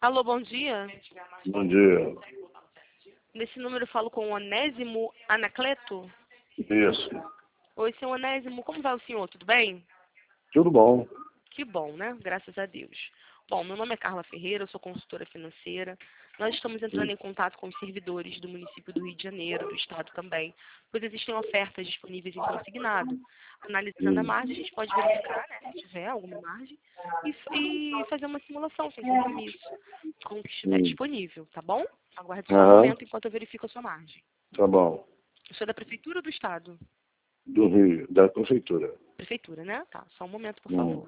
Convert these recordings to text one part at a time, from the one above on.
Alô, bom dia. Bom dia. Nesse número eu falo com o Onésimo Anacleto. Isso. Oi, seu Onésimo, como vai o senhor? Tudo bem? Tudo bom. Que bom, né? Graças a Deus. Bom, meu nome é Carla Ferreira, eu sou consultora financeira. Nós estamos entrando em contato com os servidores do município do Rio de Janeiro, do estado também, pois existem ofertas disponíveis em consignado. Analisando a margem, a gente pode verificar, né, se tiver alguma margem, e fazer uma simulação sem compromisso, com o que estiver disponível, tá bom? Aguarde só um momento enquanto eu verifico a sua margem. Tá bom. O senhor é da prefeitura ou do estado? Do Rio, da prefeitura. Prefeitura, né? Tá, só um momento, por favor.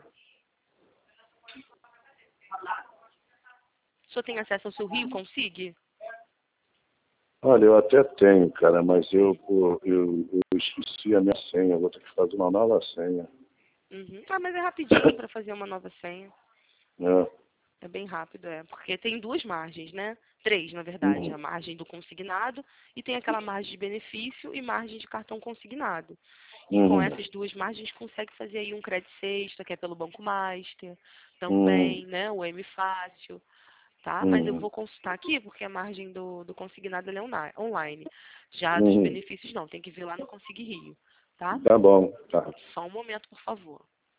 O senhor tem acesso ao seu Rio Consig? Olha, eu até tenho, cara, mas eu esqueci a minha senha. Vou ter que fazer uma nova senha. Uhum. Ah, mas é rapidinho para fazer uma nova senha. É. É bem rápido, porque tem duas margens, né? Três, na verdade. A margem do consignado e tem aquela margem de benefício e margem de cartão consignado. E com essas duas margens consegue fazer aí um crédito sexta, que é pelo Banco Master, também, né? O M Fácil, tá? Mas eu vou consultar aqui porque a margem do consignado ela é online. Já dos benefícios não, tem que ver lá no Consig Rio, tá? Tá bom, tá. Só um momento, por favor.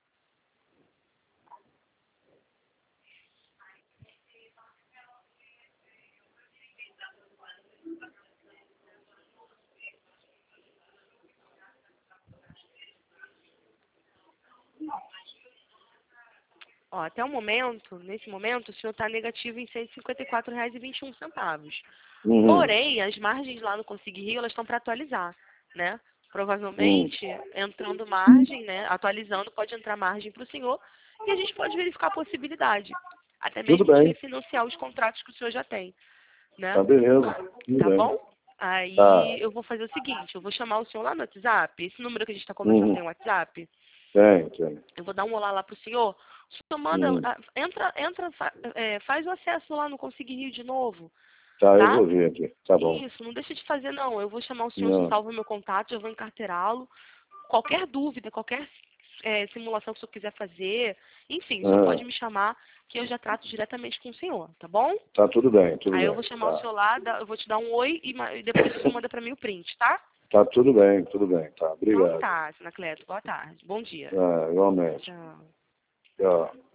Ó, até o momento, nesse momento, o senhor está negativo em R$ 154,21. Porém, as margens lá no Consig Rio, elas estão para atualizar, né? Provavelmente, entrando margem, né? Atualizando, pode entrar margem para o senhor e a gente pode verificar a possibilidade. Até mesmo de refinanciar os contratos que o senhor já tem, né? Tá beleza. Tá bom? Aí eu vou fazer o seguinte, eu vou chamar o senhor lá no WhatsApp. Esse número que a gente está conversando tem o WhatsApp? Tem. Eu vou dar um olá lá pro senhor. O senhor manda, faz o acesso lá no Consig Rio de novo. Tá, Tá? eu vou ver aqui. Tá bom. Isso, não deixa de fazer não. Eu vou chamar o senhor, se salva meu contato, eu vou encarteirá-lo. Qualquer dúvida, qualquer simulação que o senhor quiser fazer, enfim, o senhor pode me chamar que eu já trato diretamente com o senhor, tá bom? Tá tudo bem, tudo bem. Aí eu vou chamar o senhor lá, eu vou te dar um oi e depois o senhor manda pra mim o print, tá? Tá tudo bem, tá. Obrigado. Então tá, Anacleto, boa tarde. Bom dia. Igualmente. Tchau. Tchau.